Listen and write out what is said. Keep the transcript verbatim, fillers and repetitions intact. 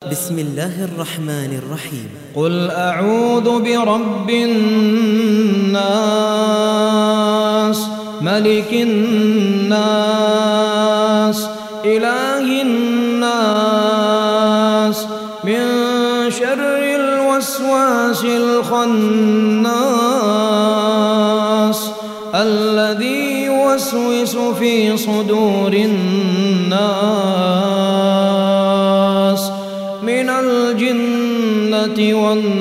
بسم الله الرحمن الرحيم. قل أعوذ برب الناس ملك الناس إله الناس من شر الوسواس الخناس الذي يوسوس في صدور الناس من الجنة والناس.